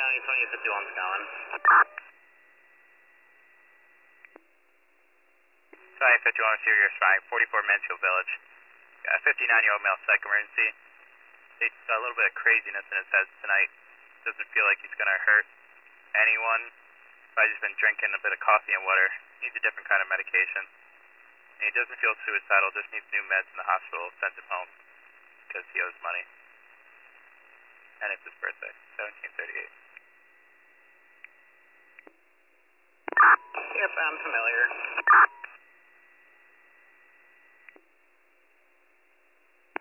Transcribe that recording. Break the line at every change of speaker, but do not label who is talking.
County 2051's going.
2051 Sirius Flying, 44 Mansfield Village. Got a 59-year-old male psych emergency. He's got a little bit of craziness in his head tonight. Doesn't feel like he's going to hurt anyone. Probably just been drinking a bit of coffee and water. Needs a different kind of medication. And he doesn't feel suicidal, just needs new meds in the hospital, sent him home because he owes money. And it's his birthday, 1738.
Yep, I'm familiar.